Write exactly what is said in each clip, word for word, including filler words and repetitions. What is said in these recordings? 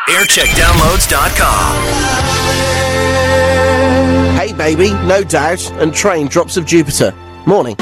aircheck downloads dot com. Hey baby, no doubt, and train drops of Jupiter. Morning.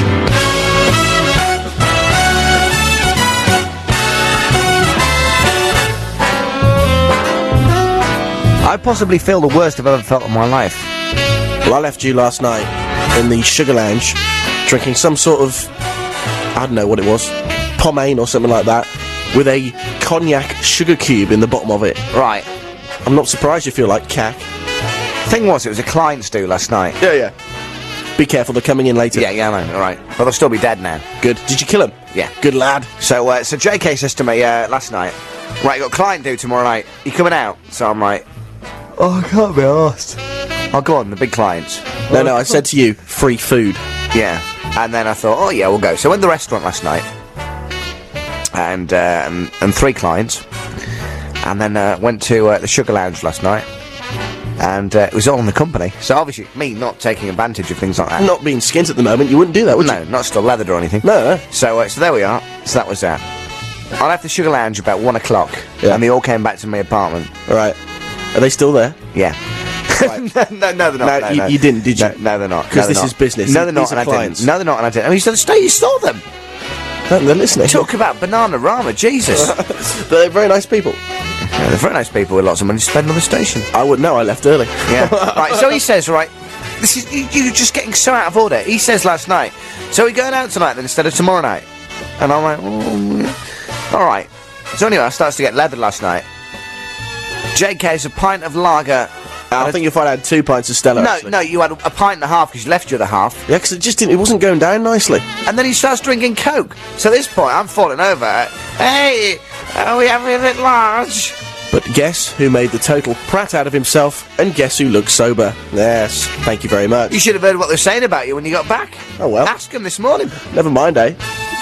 I possibly feel the worst I've ever felt in my life. Well, I left you last night in the Sugar Lounge, drinking some sort of, I don't know what it was, pomade or something like that, with a cognac sugar cube in the bottom of it. Right. I'm not surprised you feel like cack. Thing was, it was a client's do last night. Yeah, yeah. Be careful, they're coming in later. Yeah, yeah, I know, alright. But they'll still be dead now. Good. Did you kill him? Yeah. Good lad. So, uh, so J K says to me, uh, last night, right, you got client do tomorrow night, you coming out? So I'm like, oh, I can't be arsed. I'll go on, the big clients. No, no, I said to you, free food. Yeah. And then I thought, oh yeah, we'll go. So I went to the restaurant last night, and, uh, and, and three clients, and then uh, went to uh, the Sugar Lounge last night, and uh, it was all in the company. So obviously, me not taking advantage of things like that. Not being skint at the moment, you wouldn't do that, would No, you? not still leathered or anything. No, no. So, uh, so there we are. So that was that. I left the Sugar Lounge about one o'clock, Yeah. and they all came back to my apartment. All right. Are they still there? Yeah. Right. no, no, no, they're not. No, No, you- no. you didn't, did you? No, no they're not. 'Cause No, they're this not. is business. No, they're not, These and are I clients. didn't. No, they're not, and I didn't. I mean, you saw, you saw them. No, they're listening. Talk about banana rama, Jesus. They're very nice people. Yeah, they're very nice people with lots of money to spend on the station. I would know, I left early. Yeah. Right, so he says, right, this is you, you're just getting so out of order. He says last night, so we're going out tonight then instead of tomorrow night. And I'm like, oh, yeah. All right. So anyway, I starts to get leathered last night. J K's a pint of lager. I think you'll find I had two pints of Stella, No, actually. no, you had a, a pint and a half because you left you the half. Yeah, because it just didn't, it wasn't going down nicely. And then he starts drinking Coke. So at this point, I'm falling over. Hey, are we having it large? But guess who made the total prat out of himself, and guess who looks sober? Yes, thank you very much. You should have heard what they were saying about you when you got back. Oh, well. Ask them this morning. Never mind, eh?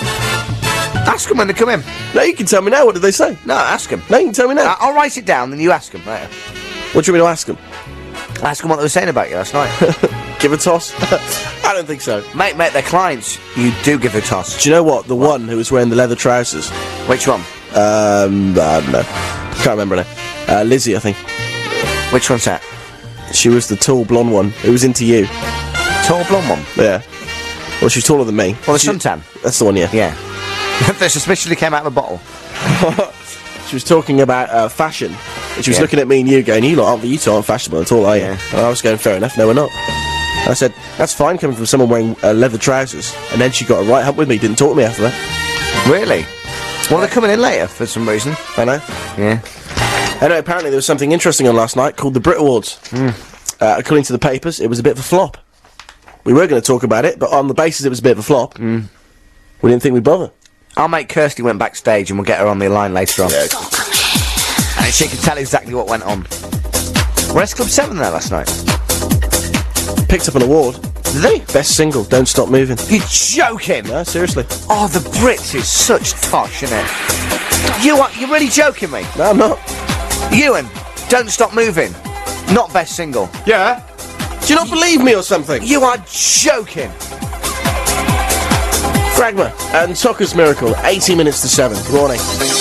Ask them when they come in. No, you can tell me now, what did they say? No, ask them. No, you can tell me now. I- I'll write it down, then you ask them later. What do you want me to ask them? Ask them what they were saying about you last night. Give a toss? I don't think so. mate, mate, they're clients. You do give a toss. Do you know what? The one who was wearing the leather trousers. Which one? Um, I don't know. Can't remember now. Uh, Lizzie, I think. Which one's that? She was the tall blonde one who was into you. Tall blonde one? Yeah. Well, she's taller than me. Well, the She- suntan? That's the one, yeah. Yeah. That suspiciously came out of a bottle. She was talking about uh, fashion, and she was Yeah. looking at me and you going, you lot aren't, you two aren't fashionable at all, are you? Yeah. And I was going, fair enough, no we're not. I said, that's fine coming from someone wearing uh, leather trousers. And then she got a right hump with me, didn't talk to me after that. Really? Well, they're coming in later for some reason. I know. Yeah. Anyway, apparently there was something interesting on last night called the Brit Awards. Mm. Uh, according to the papers, it was a bit of a flop. We were going to talk about it, but on the basis it was a bit of a flop, mm. we didn't think we'd bother. Our mate Kirsty went backstage and we'll get her on the line later on. Yeah. And she can tell exactly what went on. Where's Club seven there last night? Picked up an award. Did they? Best single, Don't Stop Moving. You're joking! No, seriously. Oh, the Brits is such tosh, isn't it? You are, you're really joking me? No, I'm not. Ewan, Don't Stop Moving. Not best single. Yeah? Do you not believe me or something? You are joking! Fragma and Soccer's Miracle, eighty minutes to seven. Good morning.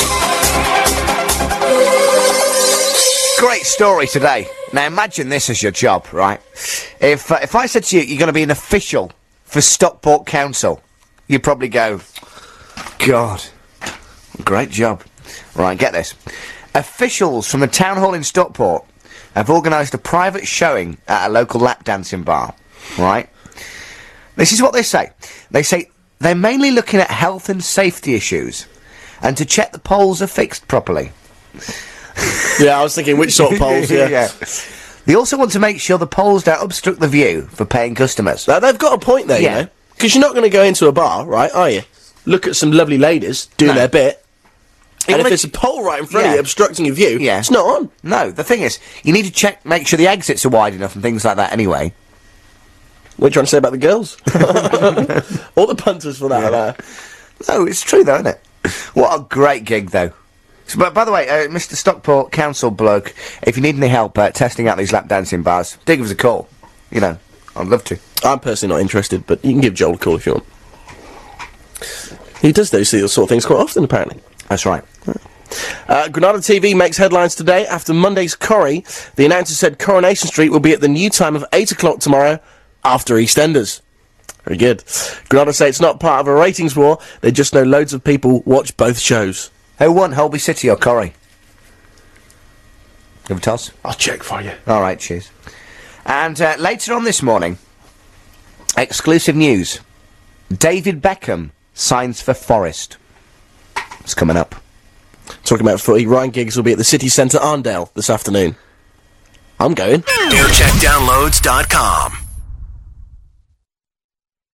Great story today. Now imagine this as your job, right? If uh, if I said to you, you're going to be an official for Stockport Council, you'd probably go, God, great job. Right, get this. Officials from the town hall in Stockport have organised a private showing at a local lap dancing bar, right? This is what they say. They say they're mainly looking at health and safety issues and to check the poles are fixed properly. Yeah, I was thinking which sort of poles, yeah. yeah. They also want to make sure the poles don't obstruct the view for paying customers. Now, they've got a point there, Yeah. you know. Because you're not going to go into a bar, right, are you? Look at some lovely ladies doing No. their bit. And Even if if- there's a pole right in front of Yeah. you obstructing your view, Yeah. it's not on. No, the thing is, you need to check, make sure the exits are wide enough and things like that anyway. What are you trying to say about the girls? All the punters for that are there. No, it's true though, isn't it? What a great gig though. So, but by the way, uh, Mister Stockport Council bloke, if you need any help uh, testing out these lap dancing bars, do give us a call. You know, I'd love to. I'm personally not interested, but you can give Joel a call if you want. He does those sort of things quite often, apparently. That's right. Uh, Granada T V makes headlines today after Monday's Corrie. The announcer said Coronation Street will be at the new time of eight o'clock tomorrow after EastEnders. Very good. Granada say it's not part of a ratings war. They just know loads of people watch both shows. Who won, Holby City or Corrie? Give a toss. I'll check for you. All right, cheers. And uh, later on this morning, exclusive news. David Beckham signs for Forest. It's coming up. Talking about footy, Ryan Giggs will be at the City Centre Arndale this afternoon. I'm going. aircheck downloads dot com